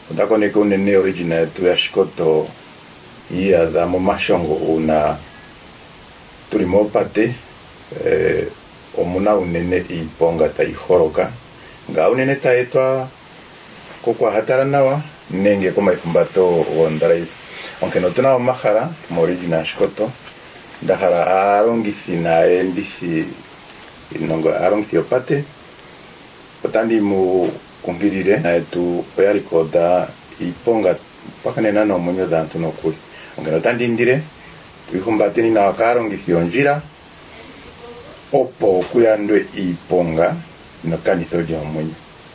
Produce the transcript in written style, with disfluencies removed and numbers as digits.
utakoneka unene original yetu ya Shikoto iya za mu mashongo una turimo pate omuna unene iponga taihoroka nga unene taetwa kokwa hatara nawa nenge koma ikumbato wondrive onke notuna omahala mu original Shikoto ndahala arongithi naye ndithi inongo arongithi opate otandi mu kumbirire na etu oyarikoda iponga pakanena no munyo dantu nokuli ongeno tandindire twihumbateni na wakarongithi onjira opo kuyandwe iponga no kanitho lya munyo